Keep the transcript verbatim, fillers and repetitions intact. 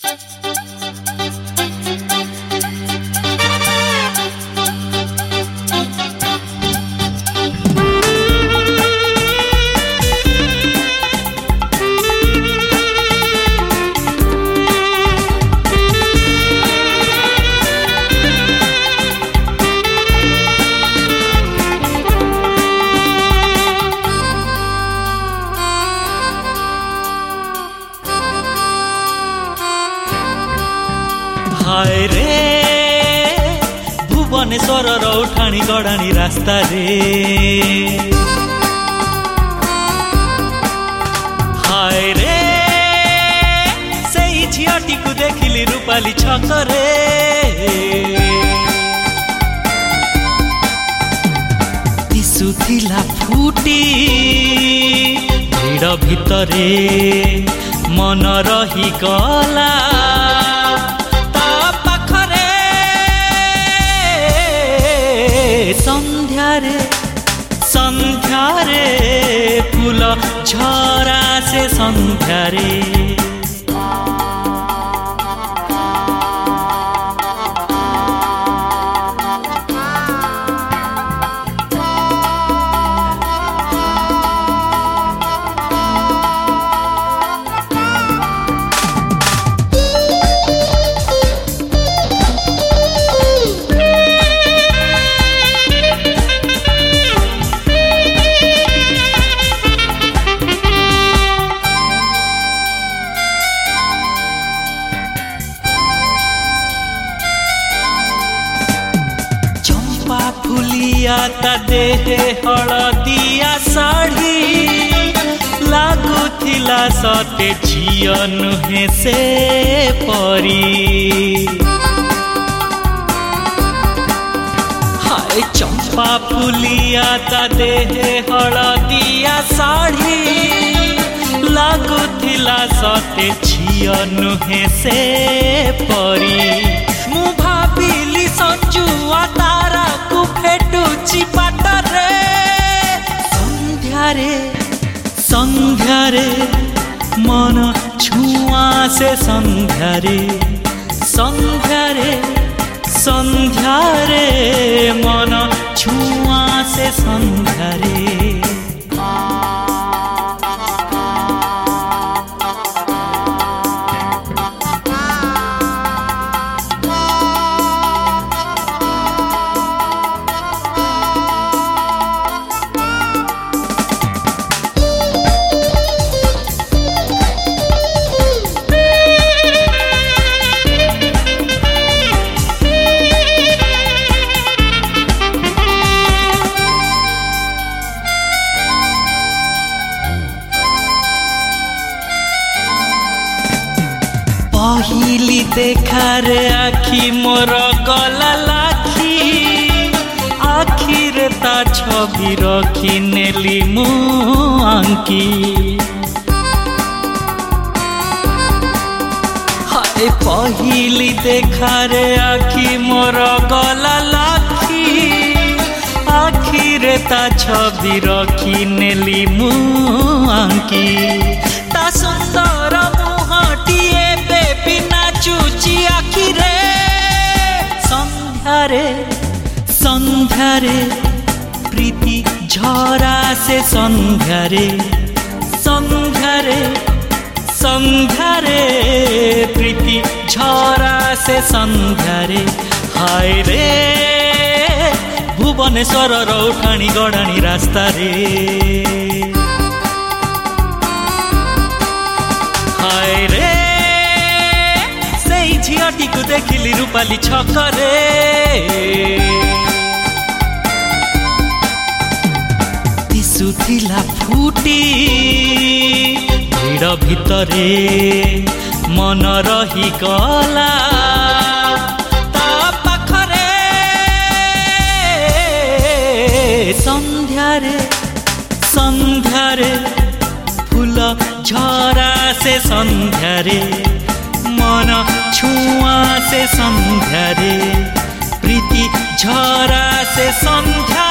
हाय रे भुवनेश्वर उठाणी गड़ाणी रास्ता रे हाय रे से झीटी को देखिली रूपाली छकरे दिशुथिला फुटी भिड़ भितरे मन रही गला संध्यारे संध्यारे फूल झरा से संध्यारे फुलिया ता देहे हलदिया साड़ी लागुथिला सते झियो नुहे से परी हाय चंपा फुलिया ता देहे हलदिया साड़ी लागुथिला सते झियो नुहे से परी मु भाबिली संजुआ तारा को फेटुची बाटरे संध्यारे संध्यारे मन छुआ से संध्यारे संध्यारे संध्यारे मन छुआ से संध्यारे पहिली देखार आखि मोर गला लाखी आखिर ता छवि रखी नेली मु आंकी हाय पहिली देखार आखि मोर गला लाखी आखिर ता छवि रखी नेली मु आंकी ता सुंदर मुहटिए बिना चुची आखिरे संध्यारे संध्यारे प्रीति झरा से संध्यारे संध्यारे संध्यारे प्रीति झरा से संध्यारे हाय रे भुवनेश्वर उठाणी गड़ाणी रास्ता रे हाय रे झीटी को देखिली रूपाली छकरे दिशुथिला फुटी भिड़ भितरे मन रही गला ता पाखरे संध्यारे संध्यारे फूल झरा से संध्यारे मन छुआ से संध्यारे प्रीति झरा से संध्या